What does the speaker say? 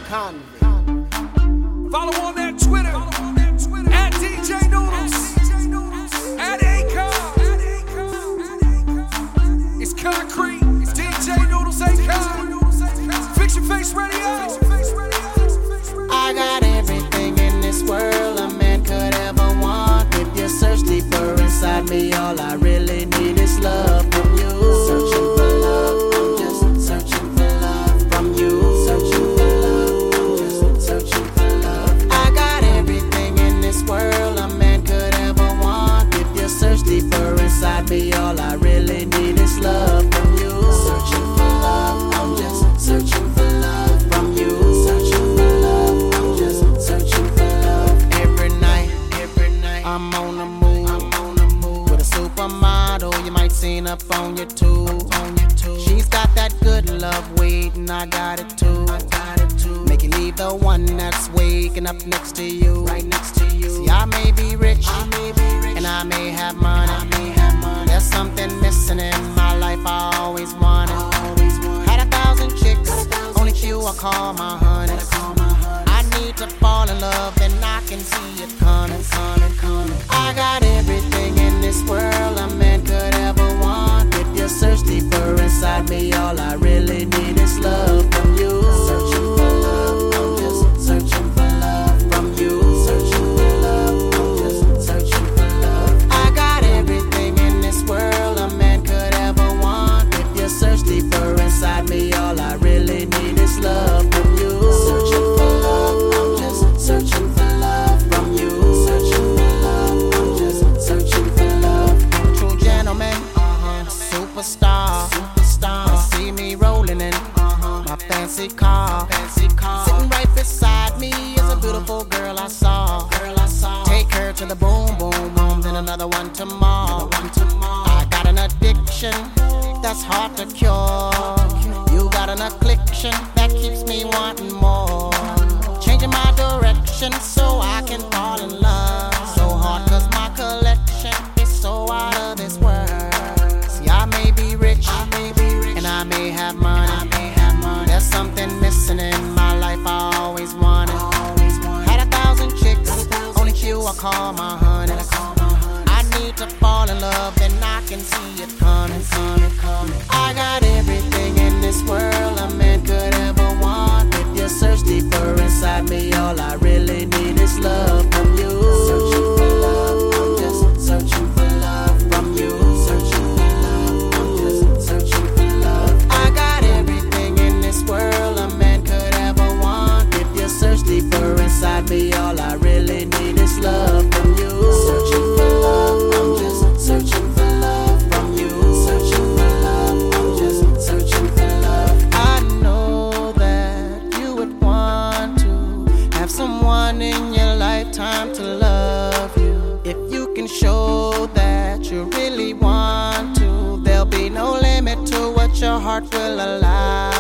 convict. Follow on that Twitter, at DJ Noodles, at Akon. It's Concrete, it's DJ Noodles, Akon. Fix Your Face Radio. I got everything in this world a man could ever want. If you search deeper inside me, all I really need is love from you. Searching for love, I'm just searching for love from you. Searching for love, I'm just searching for love. I got everything in this world a man could ever want. If you search deeper inside me, all I really need is love from you. Searching for love, I'm just searching for love from you. Searching for love, I'm just searching for love. Every night, I'm on the move, with a supermodel you might seen up on your tube. She's got that good love waiting, I got it too. Make you leave the one that's waking up next to you. Right next to you. See, I may be rich, and I may have money. There's something missing in my life I always wanted. Had 1,000 chicks, only few I call my honey. I need to fall in love, and I can see it coming. I got everything in this world a man could ever want. If you search deeper inside me, all I really need is love from you. Searching for love, I'm just searching for love from you. Searching for love, I'm just searching for love. I got everything in this world a man could ever want. If you search deeper inside me, all I really need is love from you. Searching for love, I'm just searching for love from you. Searching for love, I'm just searching for love. True gentleman, superstar. See me rolling in my fancy car. Sitting right beside me is a beautiful girl I saw. Take her to the boom boom room, then another one tomorrow. I got an addiction that's hard to cure. You got an affliction that keeps me wanting more. Changing my direction so I can fall in love. So hard cause my collection is so out of this world. See, I may be rich, and I may have money. There's something missing in my life I always wanted. Had 1,000 chicks, only few I call my honey. I need to fall in love, and I can see it coming. I got everything in this world a man could ever want. If you search deeper inside me, all I really need is love from you. Searching for love, I'm just searching for love from you. Searching for love, I'm just searching for love. I got everything in this world a man could ever want. If you search deeper inside me, all I really need is love from you. Searching for love, I'm just searching for love from you. Searching for love, I'm just searching for love. I know that you would want to have someone in your lifetime to love you. If you can show that you really want to, there'll be no limit to what your heart will allow.